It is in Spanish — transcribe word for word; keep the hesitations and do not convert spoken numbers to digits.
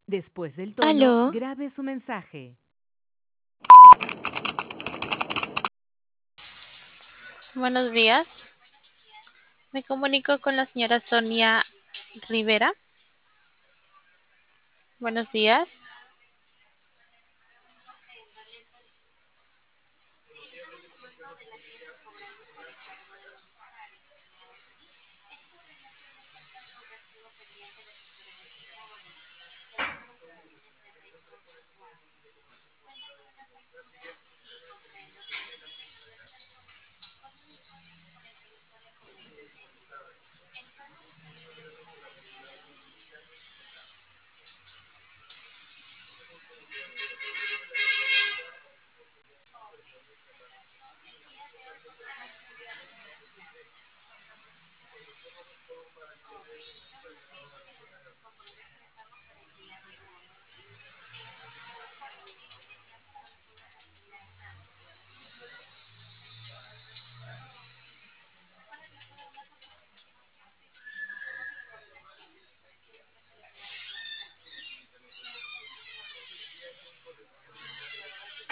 Después del tono, Aló, grabe su mensaje. Buenos días. Me comunico con la señora Sonia Rivera. Buenos días.